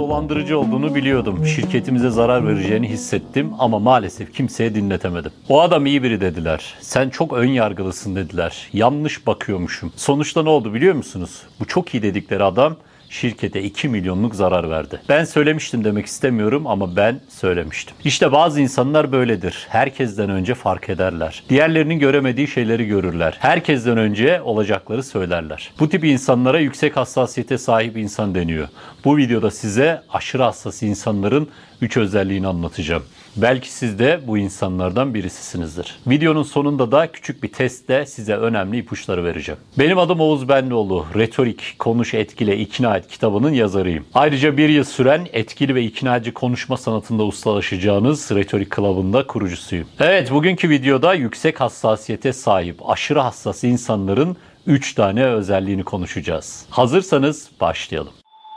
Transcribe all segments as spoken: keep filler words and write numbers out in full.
dolandırıcı olduğunu biliyordum. Şirketimize zarar vereceğini hissettim ama maalesef kimseye dinletemedim. O adam iyi biri dediler. Sen çok ön yargılısın dediler. Yanlış bakıyormuşum. Sonuçta ne oldu biliyor musunuz? Bu çok iyi dedikleri adam şirkete iki milyonluk zarar verdi. Ben söylemiştim demek istemiyorum ama ben söylemiştim. İşte bazı insanlar böyledir. Herkesten önce fark ederler. Diğerlerinin göremediği şeyleri görürler. Herkesten önce olacakları söylerler. Bu tip insanlara yüksek hassasiyete sahip insan deniyor. Bu videoda size aşırı hassas insanların üç özelliğini anlatacağım. Belki siz de bu insanlardan birisisinizdir. Videonun sonunda da küçük bir testle size önemli ipuçları vereceğim. Benim adım Oğuz Benlioğlu. Retorik, Konuş, Etkile, İkna Et kitabının yazarıyım. Ayrıca bir yıl süren etkili ve iknacı konuşma sanatında ustalaşacağınız Retorik Club'ın kurucusuyum. Evet, bugünkü videoda yüksek hassasiyete sahip, aşırı hassas insanların üç tane özelliğini konuşacağız. Hazırsanız başlayalım.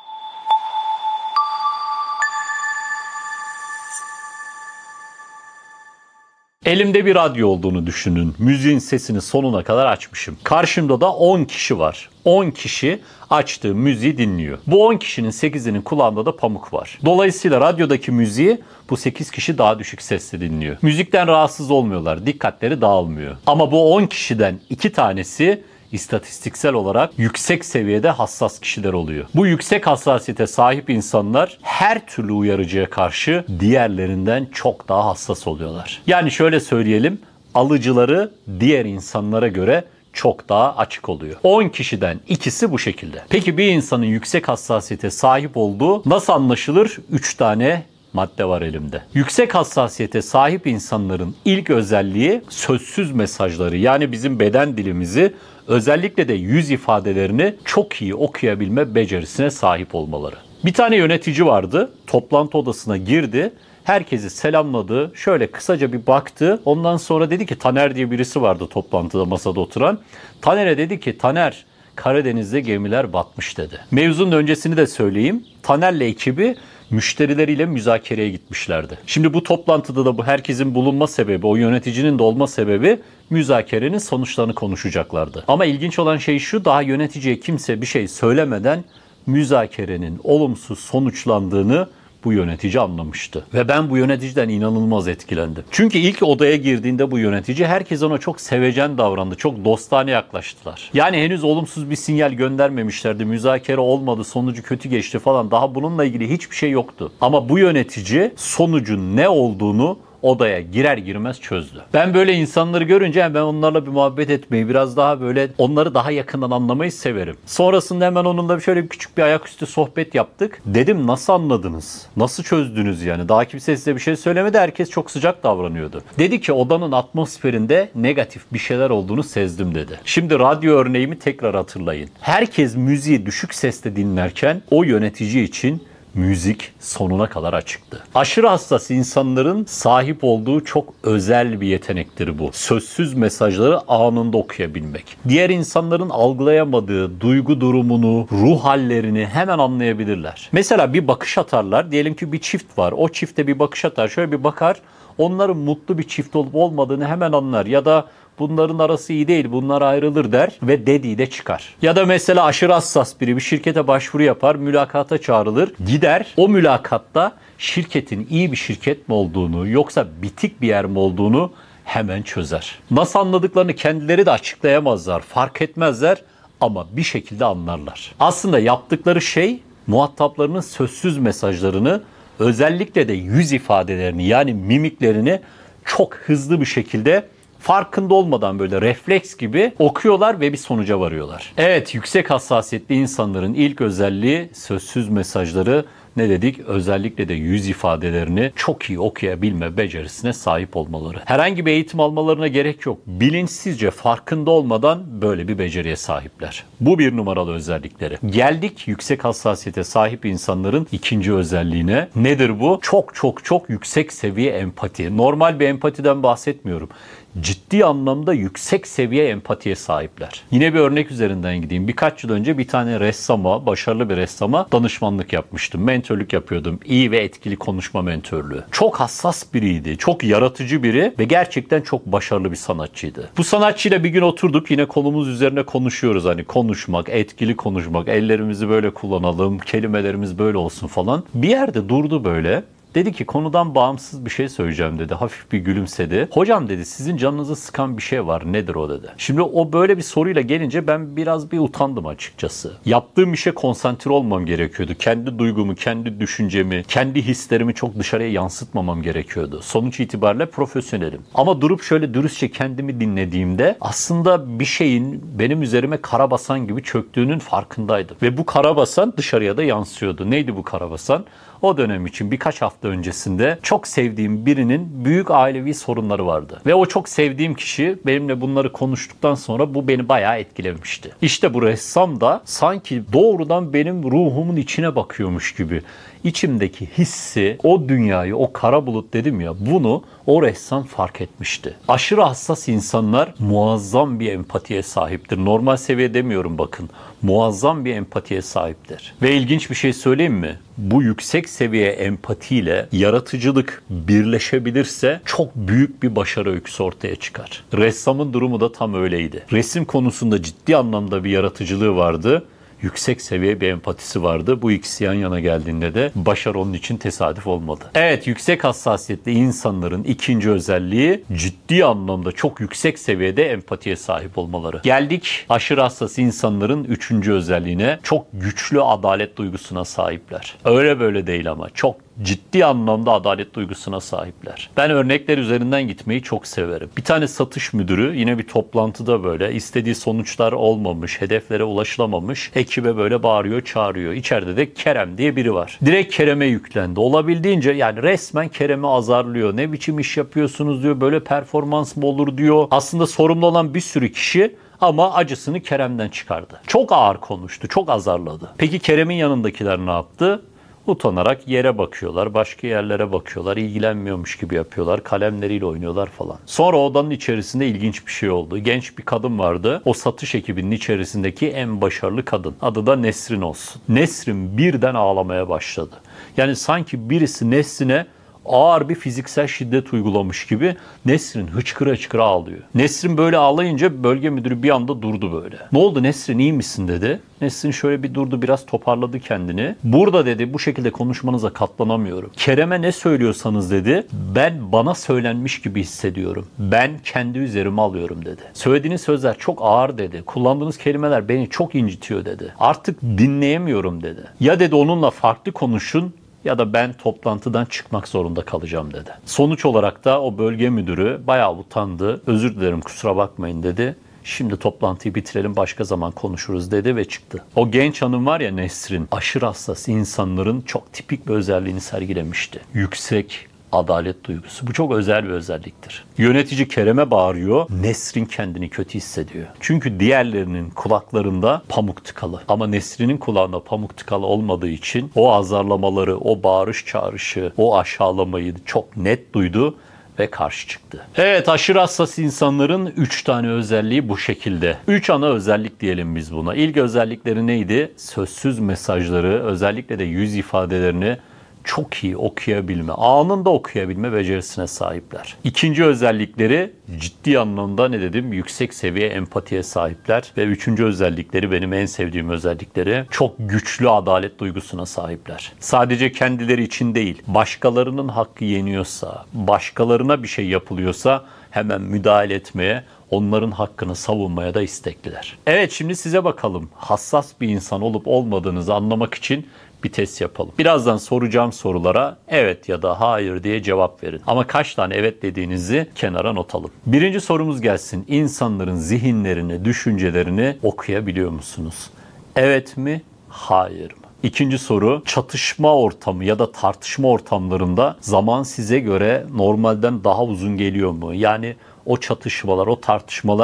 Elimde bir radyo olduğunu düşünün. Müziğin sesini sonuna kadar açmışım. Karşımda da on kişi var. on kişi açtığı müziği dinliyor. Bu on kişinin sekizinin kulağında da pamuk var. Dolayısıyla radyodaki müziği bu sekiz kişi daha düşük sesle dinliyor. Müzikten rahatsız olmuyorlar. Dikkatleri dağılmıyor. Ama bu on kişiden iki tanesi İstatistiksel olarak yüksek seviyede hassas kişiler oluyor. Bu yüksek hassasiyete sahip insanlar her türlü uyarıcıya karşı diğerlerinden çok daha hassas oluyorlar. Yani şöyle söyleyelim, alıcıları diğer insanlara göre çok daha açık oluyor. on kişiden ikisi bu şekilde. Peki bir insanın yüksek hassasiyete sahip olduğu nasıl anlaşılır? üç tane madde var elimde. Yüksek hassasiyete sahip insanların ilk özelliği sözsüz mesajları, yani bizim beden dilimizi, özellikle de yüz ifadelerini çok iyi okuyabilme becerisine sahip olmaları. Bir tane yönetici vardı. Toplantı odasına girdi. Herkesi selamladı. Şöyle kısaca bir baktı. Ondan sonra dedi ki, Taner diye birisi vardı toplantıda masada oturan. Taner'e dedi ki, Taner, Karadeniz'de gemiler batmış dedi. Mevzunun öncesini de söyleyeyim. Taner'le ekibi müşterileriyle müzakereye gitmişlerdi. Şimdi bu toplantıda da bu herkesin bulunma sebebi, o yöneticinin de olma sebebi müzakerenin sonuçlarını konuşacaklardı. Ama ilginç olan şey şu, daha yöneticiye kimse bir şey söylemeden müzakerenin olumsuz sonuçlandığını bu yönetici anlamıştı. Ve ben bu yöneticiden inanılmaz etkilendim. Çünkü ilk odaya girdiğinde bu yönetici herkes ona çok sevecen davrandı. Çok dostane yaklaştılar. Yani henüz olumsuz bir sinyal göndermemişlerdi. Müzakere olmadı, sonucu kötü geçti falan. Daha bununla ilgili hiçbir şey yoktu. Ama bu yönetici sonucun ne olduğunu odaya girer girmez çözdü. Ben böyle insanları görünce ben onlarla bir muhabbet etmeyi, biraz daha böyle onları daha yakından anlamayı severim. Sonrasında hemen onunla şöyle bir küçük bir ayaküstü sohbet yaptık. Dedim, nasıl anladınız? Nasıl çözdünüz yani? Daha kimse size bir şey söylemedi. Herkes çok sıcak davranıyordu. Dedi ki, odanın atmosferinde negatif bir şeyler olduğunu sezdim dedi. Şimdi radyo örneğimi tekrar hatırlayın. Herkes müziği düşük sesle dinlerken o yönetici için müzik sonuna kadar açıktı. Aşırı hassas insanların sahip olduğu çok özel bir yetenektir bu. Sözsüz mesajları anında okuyabilmek. Diğer insanların algılayamadığı duygu durumunu, ruh hallerini hemen anlayabilirler. Mesela bir bakış atarlar. Diyelim ki bir çift var. O çifte bir bakış atar. Şöyle bir bakar. Onların mutlu bir çift olup olmadığını hemen anlar. Ya da bunların arası iyi değil, bunlar ayrılır der ve dediği de çıkar. Ya da mesela aşırı hassas biri bir şirkete başvuru yapar, mülakata çağrılır, gider. O mülakatta şirketin iyi bir şirket mi olduğunu, yoksa bitik bir yer mi olduğunu hemen çözer. Nasıl anladıklarını kendileri de açıklayamazlar, fark etmezler ama bir şekilde anlarlar. Aslında yaptıkları şey, muhataplarının sözsüz mesajlarını, özellikle de yüz ifadelerini, yani mimiklerini çok hızlı bir şekilde, farkında olmadan böyle refleks gibi okuyorlar ve bir sonuca varıyorlar. Evet, yüksek hassasiyetli insanların ilk özelliği sözsüz mesajları, ne dedik? Özellikle de yüz ifadelerini çok iyi okuyabilme becerisine sahip olmaları. Herhangi bir eğitim almalarına gerek yok. Bilinçsizce, farkında olmadan böyle bir beceriye sahipler. Bu bir numaralı özellikleri. Geldik yüksek hassasiyete sahip insanların ikinci özelliğine. Nedir bu? Çok çok çok yüksek seviye empati. Normal bir empatiden bahsetmiyorum. ciddi anlamda yüksek seviye empatiye sahipler. Yine bir örnek üzerinden gideyim. Birkaç yıl önce bir tane ressama, başarılı bir ressama danışmanlık yapmıştım. Mentörlük yapıyordum. İyi ve etkili konuşma mentörlüğü. Çok hassas biriydi. Çok yaratıcı biri ve gerçekten çok başarılı bir sanatçıydı. Bu sanatçıyla bir gün oturduk. Yine konumuz üzerine konuşuyoruz. Hani konuşmak, etkili konuşmak, ellerimizi böyle kullanalım, kelimelerimiz böyle olsun falan. Bir yerde durdu böyle. Dedi ki konudan bağımsız bir şey söyleyeceğim dedi. Hafif bir gülümsedi. Hocam dedi sizin canınızı sıkan bir şey var. Nedir o dedi. Şimdi o böyle bir soruyla gelince ben biraz bir utandım açıkçası. Yaptığım işe konsantre olmam gerekiyordu. Kendi duygumu, kendi düşüncemi, kendi hislerimi çok dışarıya yansıtmamam gerekiyordu. Sonuç itibariyle profesyonelim. Ama durup şöyle dürüstçe kendimi dinlediğimde aslında bir şeyin benim üzerime karabasan gibi çöktüğünün farkındaydım. Ve bu karabasan dışarıya da yansıyordu. Neydi bu karabasan? O dönem için birkaç hafta öncesinde çok sevdiğim birinin büyük ailevi sorunları vardı. Ve o çok sevdiğim kişi benimle bunları konuştuktan sonra bu beni bayağı etkilemişti. İşte bu ressam da sanki doğrudan benim ruhumun içine bakıyormuş gibi. İçimdeki hissi, o dünyayı, o kara bulut dedim ya, bunu o ressam fark etmişti. Aşırı hassas insanlar muazzam bir empatiye sahiptir. Normal seviye demiyorum bakın. Muazzam bir empatiye sahiptir. Ve ilginç bir şey söyleyeyim mi? Bu yüksek seviye empatiyle yaratıcılık birleşebilirse çok büyük bir başarı öyküsü ortaya çıkar. Ressamın durumu da tam öyleydi. Resim konusunda ciddi anlamda bir yaratıcılığı vardı. Yüksek seviye bir empatisi vardı. Bu ikisi yan yana geldiğinde de başarı onun için tesadüf olmadı. Evet, yüksek hassasiyetli insanların ikinci özelliği ciddi anlamda çok yüksek seviyede empatiye sahip olmaları. Geldik aşırı hassas insanların üçüncü özelliğine, çok güçlü adalet duygusuna sahipler. Öyle böyle değil ama çok ciddi anlamda adalet duygusuna sahipler. Ben örnekler üzerinden gitmeyi çok severim. Bir tane satış müdürü yine bir toplantıda böyle istediği sonuçlar olmamış, hedeflere ulaşılamamış, ekibe böyle bağırıyor, çağırıyor. İçeride de Kerem diye biri var. Direkt Kerem'e yüklendi. Olabildiğince yani resmen Kerem'i azarlıyor. Ne biçim iş yapıyorsunuz diyor, böyle performans mı olur diyor. Aslında sorumlu olan bir sürü kişi ama acısını Kerem'den çıkardı. Çok ağır konuştu, çok azarladı. Peki Kerem'in yanındakiler ne yaptı? Utanarak yere bakıyorlar, başka yerlere bakıyorlar, ilgilenmiyormuş gibi yapıyorlar, kalemleriyle oynuyorlar falan. Sonra odanın içerisinde ilginç bir şey oldu. Genç bir kadın vardı. O satış ekibinin içerisindeki en başarılı kadın. Adı da Nesrin olsun. Nesrin birden ağlamaya başladı. Yani sanki birisi Nesrin'e ağır bir fiziksel şiddet uygulamış gibi Nesrin hıçkıra hıçkıra ağlıyor. Nesrin böyle ağlayınca bölge müdürü bir anda durdu böyle. Ne oldu Nesrin, iyi misin dedi. Nesrin şöyle bir durdu, biraz toparladı kendini. Burada dedi bu şekilde konuşmanıza katlanamıyorum. Kerem'e ne söylüyorsanız dedi ben bana söylenmiş gibi hissediyorum. Ben kendi üzerime alıyorum dedi. Söylediğiniz sözler çok ağır dedi. Kullandığınız kelimeler beni çok incitiyor dedi. Artık dinleyemiyorum dedi. Ya dedi onunla farklı konuşun ya da ben toplantıdan çıkmak zorunda kalacağım dedi. Sonuç olarak da o bölge müdürü bayağı utandı. Özür dilerim, kusura bakmayın dedi. Şimdi toplantıyı bitirelim, başka zaman konuşuruz dedi ve çıktı. O genç hanım var ya Nesrin, aşırı hassas insanların çok tipik bir özelliğini sergilemişti. Yüksek adalet duygusu. Bu çok özel bir özelliktir. Yönetici Kerem'e bağırıyor. Nesrin kendini kötü hissediyor. Çünkü diğerlerinin kulaklarında pamuk tıkalı. Ama Nesrin'in kulağında pamuk tıkalı olmadığı için o azarlamaları, o bağırış çağrışı, o aşağılamayı çok net duydu ve karşı çıktı. Evet, aşırı hassas insanların üç tane özelliği bu şekilde. üç ana özellik diyelim biz buna. İlk özellikleri neydi? Sözsüz mesajları, özellikle de yüz ifadelerini çok iyi okuyabilme, anında okuyabilme becerisine sahipler. İkinci özellikleri ciddi anlamda ne dedim? Yüksek seviye empatiye sahipler. Ve üçüncü özellikleri benim en sevdiğim özellikleri çok güçlü adalet duygusuna sahipler. Sadece kendileri için değil, başkalarının hakkı yeniyorsa, başkalarına bir şey yapılıyorsa hemen müdahale etmeye, onların hakkını savunmaya da istekliler. Evet, şimdi size bakalım hassas bir insan olup olmadığınızı anlamak için bir test yapalım. Birazdan soracağım sorulara evet ya da hayır diye cevap verin. Ama kaç tane evet dediğinizi kenara not alın. Birinci sorumuz gelsin. İnsanların zihinlerini, düşüncelerini okuyabiliyor musunuz? Evet mi? Hayır mı? İkinci soru, çatışma ortamı ya da tartışma ortamlarında zaman size göre normalden daha uzun geliyor mu? Yani o çatışmalar, o tartışmalar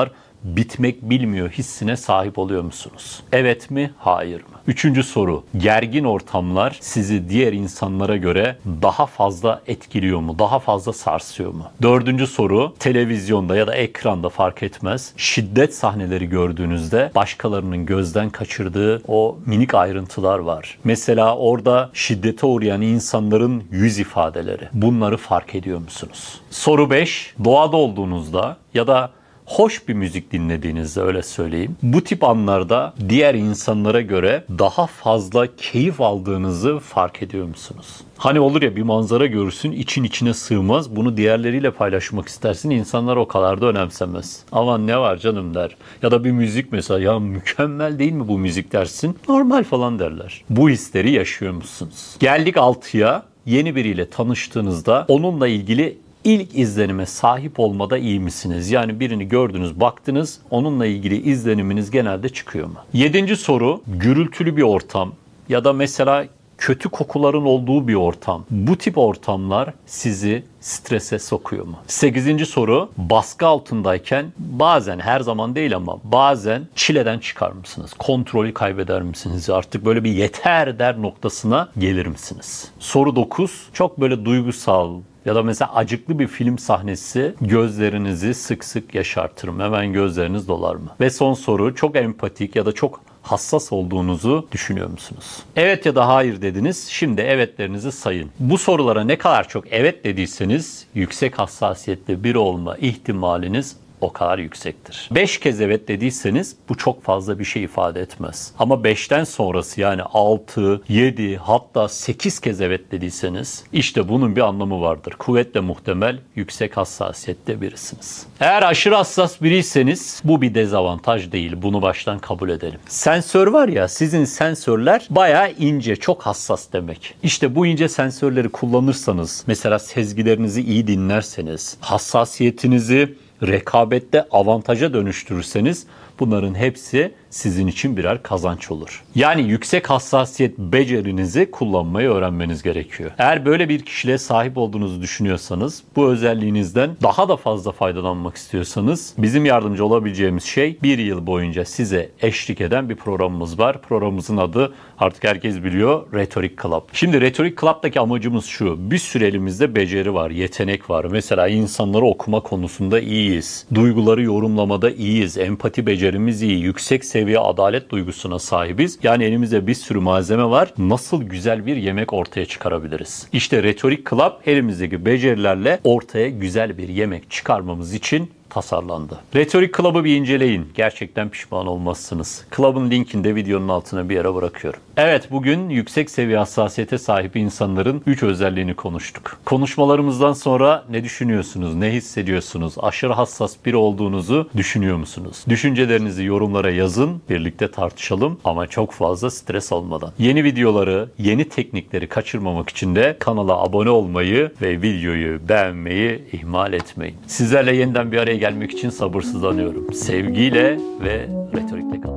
bitmek bilmiyor hissine sahip oluyor musunuz? Evet mi, hayır mı? Üçüncü soru, gergin ortamlar sizi diğer insanlara göre daha fazla etkiliyor mu? Daha fazla sarsıyor mu? Dördüncü soru, televizyonda ya da ekranda fark etmez, şiddet sahneleri gördüğünüzde başkalarının gözden kaçırdığı o minik ayrıntılar var. Mesela orada şiddete uğrayan insanların yüz ifadeleri. Bunları fark ediyor musunuz? Soru beş, doğada olduğunuzda ya da hoş bir müzik dinlediğinizde, öyle söyleyeyim, bu tip anlarda diğer insanlara göre daha fazla keyif aldığınızı fark ediyor musunuz? Hani olur ya, bir manzara görürsün, için içine sığmaz, bunu diğerleriyle paylaşmak istersin, insanlar o kadar da önemsemez. Aman ne var canım der. Ya da bir müzik mesela, ya mükemmel değil mi bu müzik dersin, normal falan derler. Bu hisleri yaşıyor musunuz? Geldik altıya, yeni biriyle tanıştığınızda onunla ilgili İlk izlenime sahip olmada iyi misiniz? Yani birini gördünüz, baktınız, onunla ilgili izleniminiz genelde çıkıyor mu? Yedinci soru, gürültülü bir ortam ya da mesela kötü kokuların olduğu bir ortam. Bu tip ortamlar sizi strese sokuyor mu? Sekizinci soru, baskı altındayken bazen, her zaman değil ama bazen çileden çıkar mısınız? Kontrolü kaybeder misiniz? Artık böyle bir yeter der noktasına gelir misiniz? Soru dokuz, çok böyle duygusal ya da mesela acıklı bir film sahnesi gözlerinizi sık sık yaşartır mı? Hemen gözleriniz dolar mı? Ve son soru, çok empatik ya da çok hassas olduğunuzu düşünüyor musunuz? Evet ya da hayır dediniz. Şimdi evetlerinizi sayın. Bu sorulara ne kadar çok evet dediyseniz yüksek hassasiyetli biri olma ihtimaliniz o kadar yüksektir. beş kez evet dediyseniz bu çok fazla bir şey ifade etmez. Ama beşten sonrası, yani altı, yedi, hatta sekiz kez evet dediyseniz işte bunun bir anlamı vardır. Kuvvetle muhtemel yüksek hassasiyette birisiniz. Eğer aşırı hassas biriyseniz bu bir dezavantaj değil. Bunu baştan kabul edelim. Sensör var ya, sizin sensörler bayağı ince, çok hassas demek. İşte bu ince sensörleri kullanırsanız, mesela sezgilerinizi iyi dinlerseniz, hassasiyetinizi rekabette avantaja dönüştürürseniz bunların hepsi sizin için birer kazanç olur. Yani yüksek hassasiyet becerinizi kullanmayı öğrenmeniz gerekiyor. Eğer böyle bir kişiliğe sahip olduğunuzu düşünüyorsanız, bu özelliğinizden daha da fazla faydalanmak istiyorsanız, bizim yardımcı olabileceğimiz şey bir yıl boyunca size eşlik eden bir programımız var. Programımızın adı artık herkes biliyor, Rhetoric Club. Şimdi Rhetoric Club'daki amacımız şu: bir sürü elimizde beceri var, yetenek var. Mesela insanları okuma konusunda iyiyiz. Duyguları yorumlamada iyiyiz. Empati becerimiz iyi. Yüksek seviye adalet duygusuna sahibiz. Yani elimizde bir sürü malzeme var. Nasıl güzel bir yemek ortaya çıkarabiliriz? İşte Rhetoric Club elimizdeki becerilerle ortaya güzel bir yemek çıkarmamız için tasarlandı. Rhetoric Club'ı bir inceleyin. Gerçekten pişman olmazsınız. Club'ın linkini de videonun altına bir yere bırakıyorum. Evet, bugün yüksek seviye hassasiyete sahip insanların üç özelliğini konuştuk. Konuşmalarımızdan sonra ne düşünüyorsunuz? Ne hissediyorsunuz? Aşırı hassas biri olduğunuzu düşünüyor musunuz? Düşüncelerinizi yorumlara yazın. Birlikte tartışalım ama çok fazla stres olmadan. Yeni videoları, yeni teknikleri kaçırmamak için de kanala abone olmayı ve videoyu beğenmeyi ihmal etmeyin. Sizlerle yeniden bir araya gelmek için sabırsızlanıyorum. Sevgiyle ve retorikle kalın.